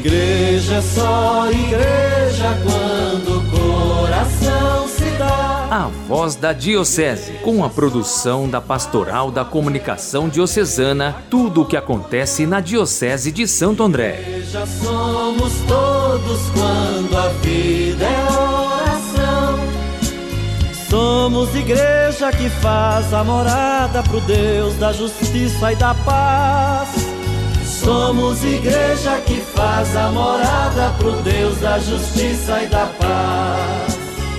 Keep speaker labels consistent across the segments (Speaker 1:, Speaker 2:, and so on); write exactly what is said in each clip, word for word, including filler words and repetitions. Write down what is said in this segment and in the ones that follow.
Speaker 1: Igreja é só igreja quando o coração se dá.
Speaker 2: A Voz da Diocese, com a produção da Pastoral da Comunicação Diocesana, tudo o que acontece na Diocese de Santo André.
Speaker 1: Igreja somos todos quando a vida é oração. Somos igreja que faz a morada pro Deus da justiça e da paz. Somos igreja que faz a morada pro Deus da justiça e da paz.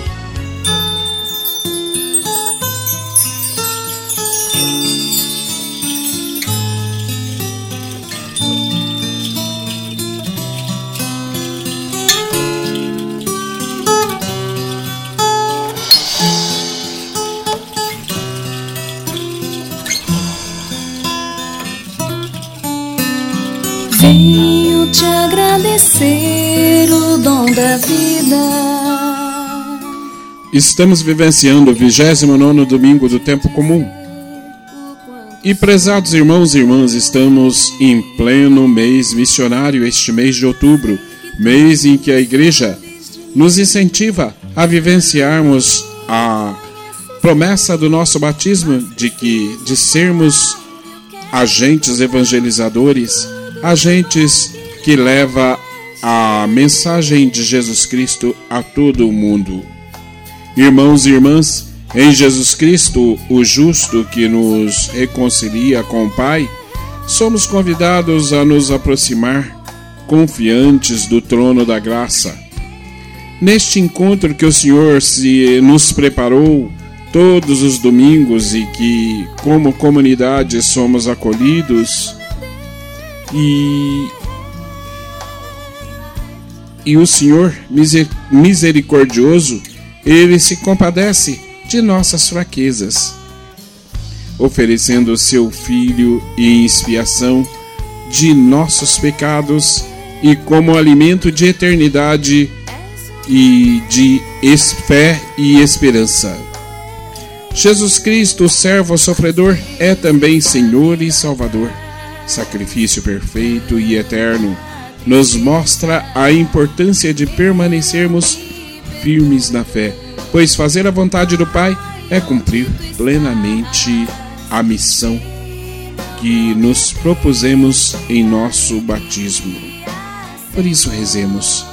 Speaker 3: Venho te agradecer o dom da vida.
Speaker 4: Estamos vivenciando o vigésimo nono domingo do tempo comum. E prezados irmãos e irmãs, estamos em pleno mês missionário, este mês de outubro, mês em que a Igreja nos incentiva a vivenciarmos a promessa do nosso batismo de que de sermos agentes evangelizadores, agentes que leva a mensagem de Jesus Cristo a todo o mundo. Irmãos e irmãs, em Jesus Cristo, o justo que nos reconcilia com o Pai, somos convidados a nos aproximar confiantes do trono da graça. Neste encontro que o Senhor se nos preparou todos os domingos e que, como comunidade, somos acolhidos, E, e o Senhor misericordioso, Ele se compadece de nossas fraquezas, oferecendo o seu Filho em expiação de nossos pecados e como alimento de eternidade e de fé e esperança. Jesus Cristo, servo sofredor, é também Senhor e Salvador. Sacrifício perfeito e eterno, nos mostra a importância de permanecermos firmes na fé, pois fazer a vontade do Pai é cumprir plenamente a missão que nos propusemos em nosso batismo. Por isso rezemos.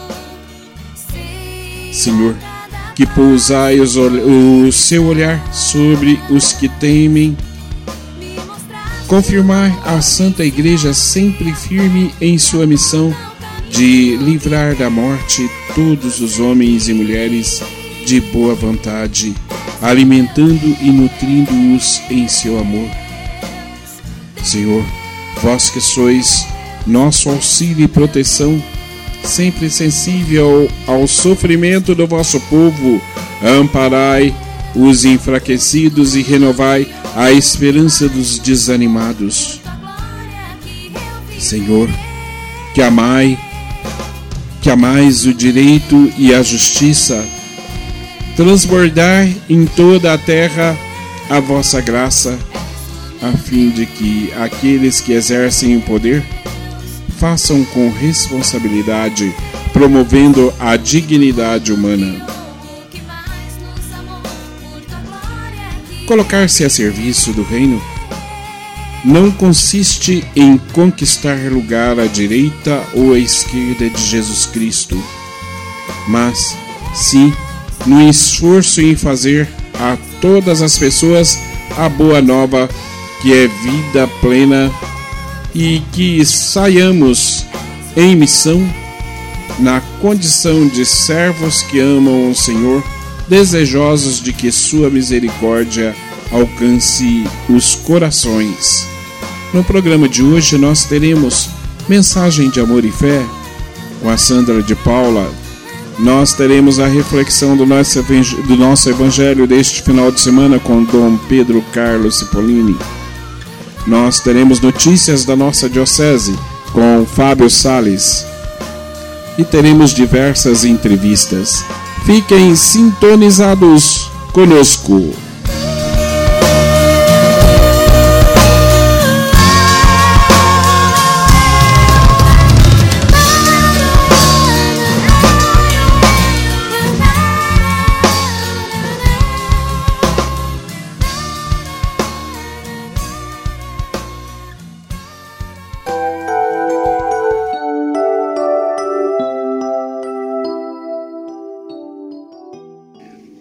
Speaker 4: Senhor, que pousai o seu olhar sobre os que temem, confirmar a Santa Igreja sempre firme em sua missão de livrar da morte todos os homens e mulheres de boa vontade, alimentando e nutrindo-os em seu amor. Senhor, vós que sois nosso auxílio e proteção, sempre sensível ao sofrimento do vosso povo, amparai os enfraquecidos e renovai a esperança dos desanimados. Senhor, que amai, que amais o direito e a justiça, transbordar em toda a terra a vossa graça, a fim de que aqueles que exercem o poder façam com responsabilidade, promovendo a dignidade humana. Colocar-se a serviço do reino não consiste em conquistar lugar à direita ou à esquerda de Jesus Cristo, mas sim no esforço em fazer a todas as pessoas a boa nova, que é vida plena, e que saiamos em missão na condição de servos que amam o Senhor, desejosos de que sua misericórdia alcance os corações. No programa de hoje nós teremos mensagem de amor e fé com a Sandra de Paula. Nós teremos a reflexão do nosso, do nosso evangelho deste final de semana com Dom Pedro Carlos Cipollini. Nós teremos notícias da nossa diocese com Fábio Salles e teremos diversas entrevistas. Fiquem sintonizados conosco.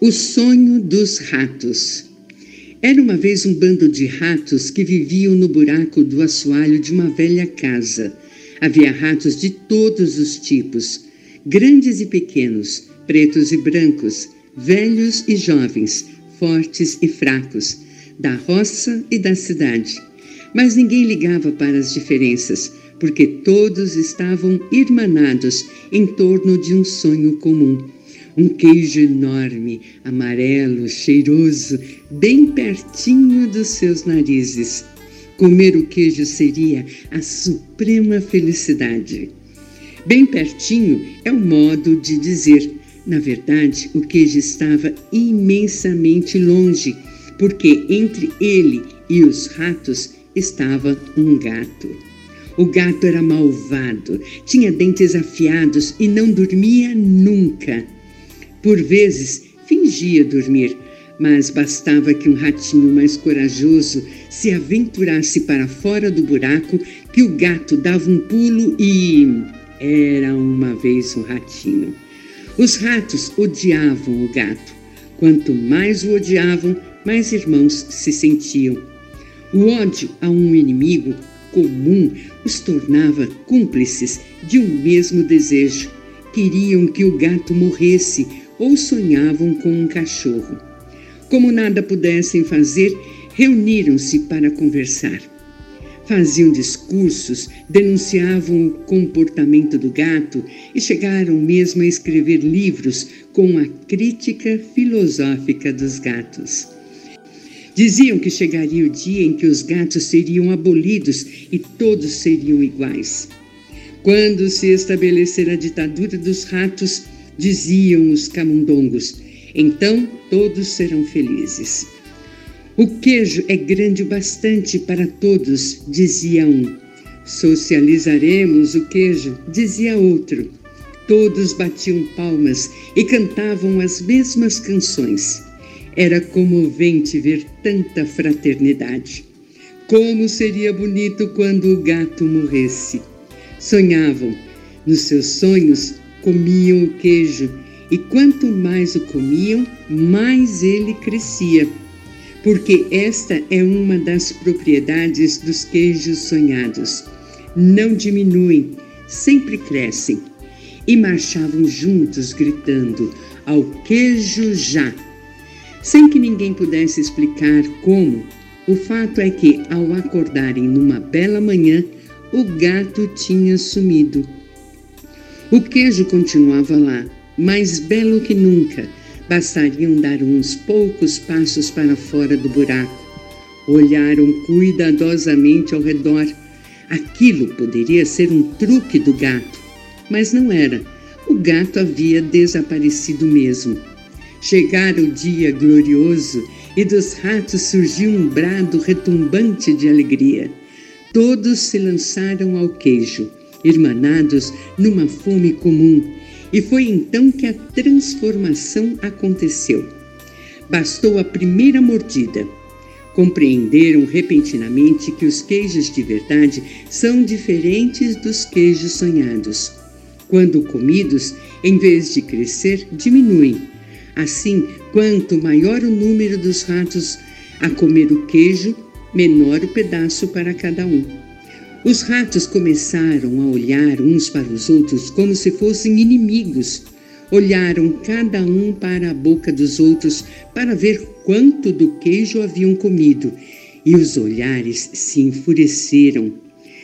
Speaker 5: O sonho dos ratos. Era uma vez um bando de ratos que viviam no buraco do assoalho de uma velha casa. Havia ratos de todos os tipos, grandes e pequenos, pretos e brancos, velhos e jovens, fortes e fracos, da roça e da cidade. Mas ninguém ligava para as diferenças, porque todos estavam irmanados em torno de um sonho comum. Um queijo enorme, amarelo, cheiroso, bem pertinho dos seus narizes. Comer o queijo seria a suprema felicidade. Bem pertinho é o modo de dizer. Na verdade, o queijo estava imensamente longe, porque entre ele e os ratos estava um gato. O gato era malvado, tinha dentes afiados e não dormia nunca. Por vezes, fingia dormir, mas bastava que um ratinho mais corajoso se aventurasse para fora do buraco que o gato dava um pulo e... Era uma vez um ratinho. Os ratos odiavam o gato. Quanto mais o odiavam, mais irmãos se sentiam. O ódio a um inimigo comum os tornava cúmplices de um mesmo desejo. Queriam que o gato morresse ou sonhavam com um cachorro. Como nada pudessem fazer, reuniram-se para conversar. Faziam discursos, denunciavam o comportamento do gato e chegaram mesmo a escrever livros com a crítica filosófica dos gatos. Diziam que chegaria o dia em que os gatos seriam abolidos e todos seriam iguais. Quando se estabelecer a ditadura dos ratos, diziam os camundongos, então todos serão felizes. O queijo é grande o bastante para todos, dizia um. Socializaremos o queijo, dizia outro. Todos batiam palmas e cantavam as mesmas canções. Era comovente ver tanta fraternidade. Como seria bonito quando o gato morresse. Sonhavam. Nos seus sonhos, comiam o queijo, e quanto mais o comiam, mais ele crescia. Porque esta é uma das propriedades dos queijos sonhados. Não diminuem, sempre crescem. E marchavam juntos, gritando, ao queijo já! Sem que ninguém pudesse explicar como, o fato é que, ao acordarem numa bela manhã, o gato tinha sumido. O queijo continuava lá, mais belo que nunca. Bastariam dar uns poucos passos para fora do buraco. Olharam cuidadosamente ao redor. Aquilo poderia ser um truque do gato, mas não era. O gato havia desaparecido mesmo. Chegara o dia glorioso e dos ratos surgiu um brado retumbante de alegria. Todos se lançaram ao queijo, irmanados numa fome comum. E foi então que a transformação aconteceu. Bastou a primeira mordida. Compreenderam repentinamente que os queijos de verdade são diferentes dos queijos sonhados. Quando comidos, em vez de crescer, diminuem. Assim, quanto maior o número dos ratos a comer o queijo, menor o pedaço para cada um. Os ratos começaram a olhar uns para os outros como se fossem inimigos. Olharam cada um para a boca dos outros para ver quanto do queijo haviam comido. E os olhares se enfureceram.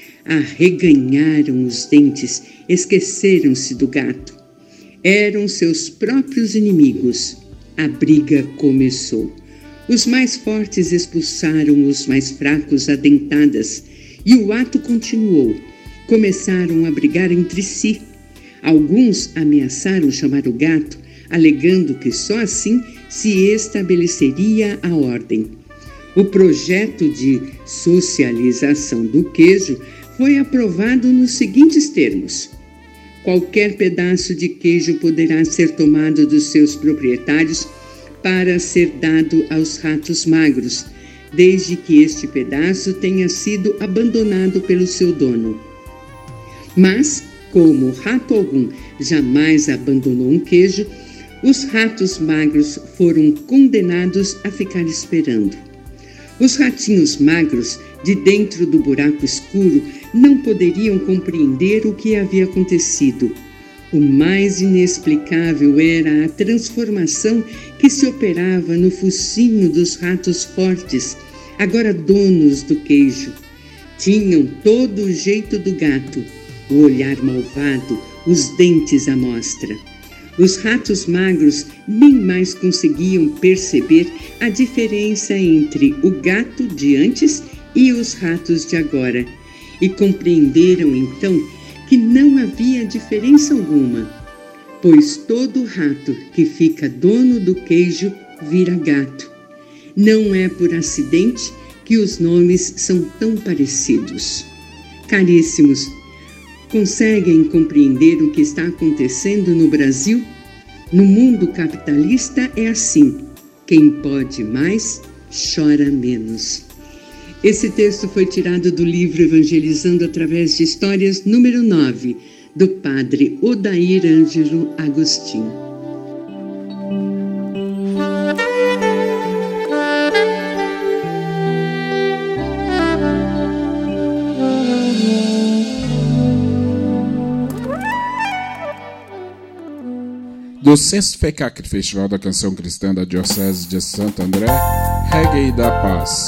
Speaker 5: Arreganharam os dentes, esqueceram-se do gato. Eram seus próprios inimigos. A briga começou. Os mais fortes expulsaram os mais fracos a dentadas. E o ato continuou. Começaram a brigar entre si. Alguns ameaçaram chamar o gato, alegando que só assim se estabeleceria a ordem. O projeto de socialização do queijo foi aprovado nos seguintes termos. Qualquer pedaço de queijo poderá ser tomado dos seus proprietários para ser dado aos ratos magros, desde que este pedaço tenha sido abandonado pelo seu dono. Mas, como rato algum jamais abandonou um queijo, os ratos magros foram condenados a ficar esperando. Os ratinhos magros, de dentro do buraco escuro, não poderiam compreender o que havia acontecido. O mais inexplicável era a transformação que se operava no focinho dos ratos fortes, agora donos do queijo. Tinham todo o jeito do gato, o olhar malvado, os dentes à mostra. Os ratos magros nem mais conseguiam perceber a diferença entre o gato de antes e os ratos de agora, e compreenderam então que não havia diferença alguma, pois todo rato que fica dono do queijo vira gato. Não é por acidente que os nomes são tão parecidos. Caríssimos, conseguem compreender o que está acontecendo no Brasil? No mundo capitalista é assim: quem pode mais, chora menos. Esse texto foi tirado do livro Evangelizando através de Histórias, número nove, do padre Odair Ângelo Agostinho.
Speaker 4: Do sexto F E C A C, Festival da Canção Cristã da Diocese de Santo André, Reggae da Paz.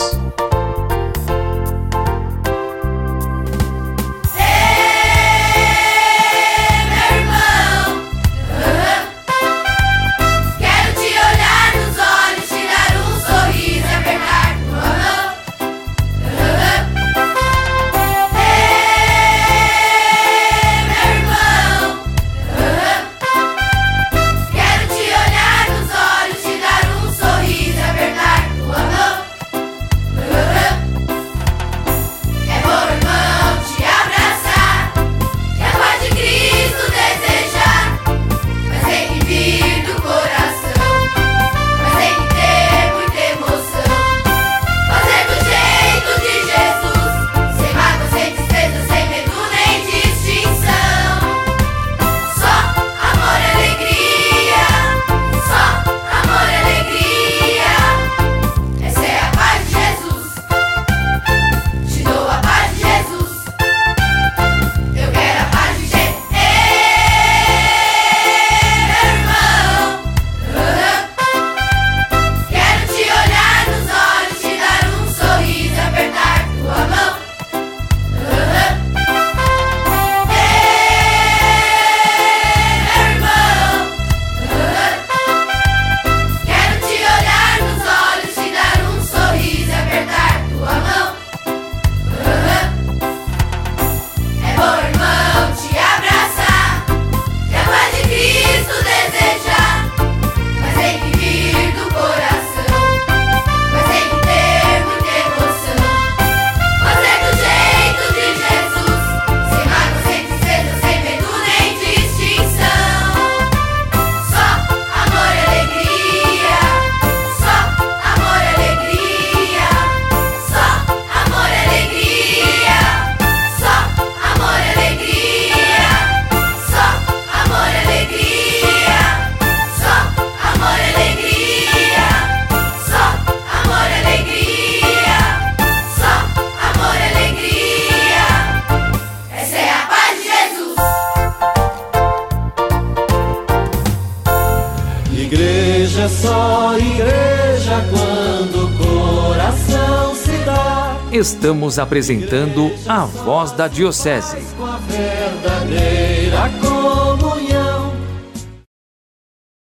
Speaker 1: Igreja é só igreja quando o coração se dá.
Speaker 2: Estamos apresentando a Voz da Diocese.
Speaker 1: Com a verdadeira